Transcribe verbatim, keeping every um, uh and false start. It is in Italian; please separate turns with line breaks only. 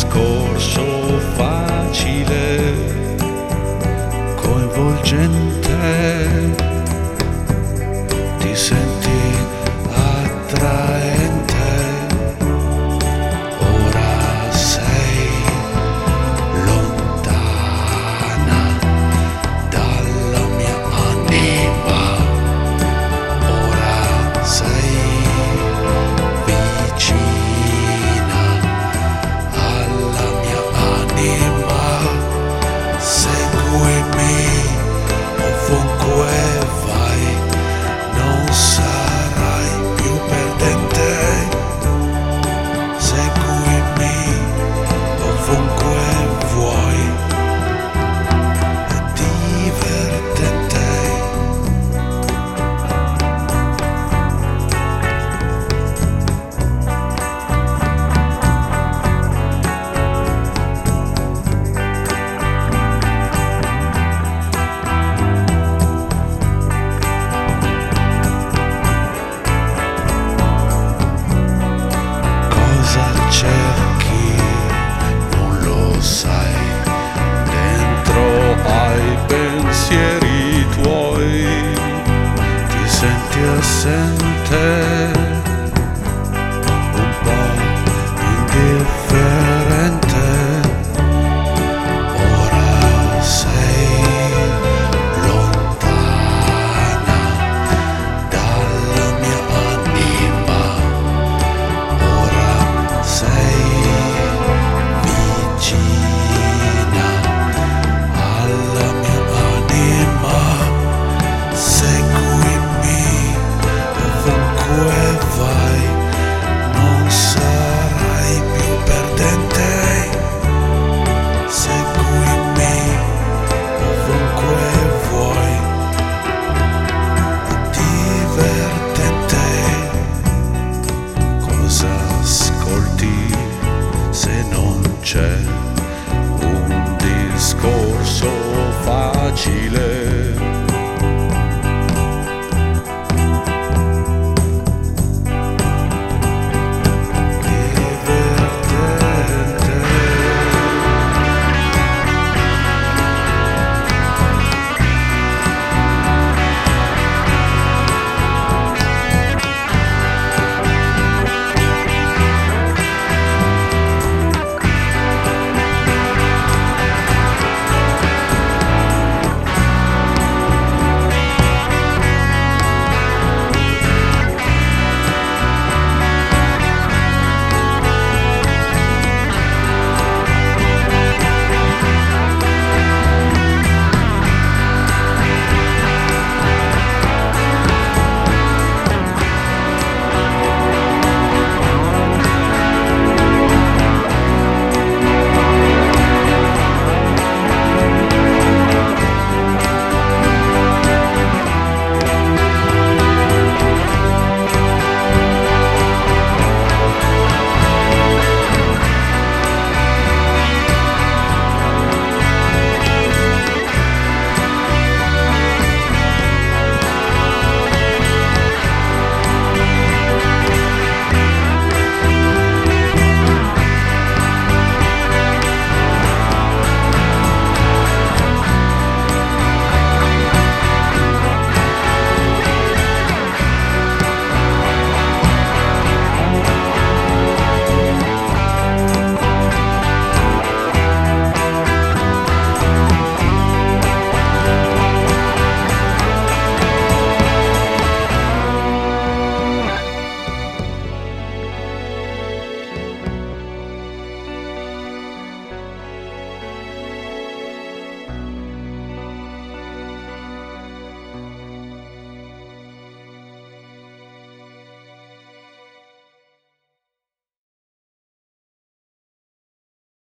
discorso facile, coinvolgente, ti senti attraente, ora sei lontana dalla mia anima, ora sei vicina alla mia anima, seguimi ovunque vai, non sarai più perdente, seguimi ovunque vuoi, è divertente. Cosa cerchi non lo sai, dentro ai pensieri tuoi ti senti assente, un po' indifferente, ora sei lontana dalla mia anima, ora sei vicina alla mia anima, seguimi ovunque vai, non sarai più perdente, seguimi ovunque vuoi, è divertente. Cosa ascolti se non c'è un discorso facile,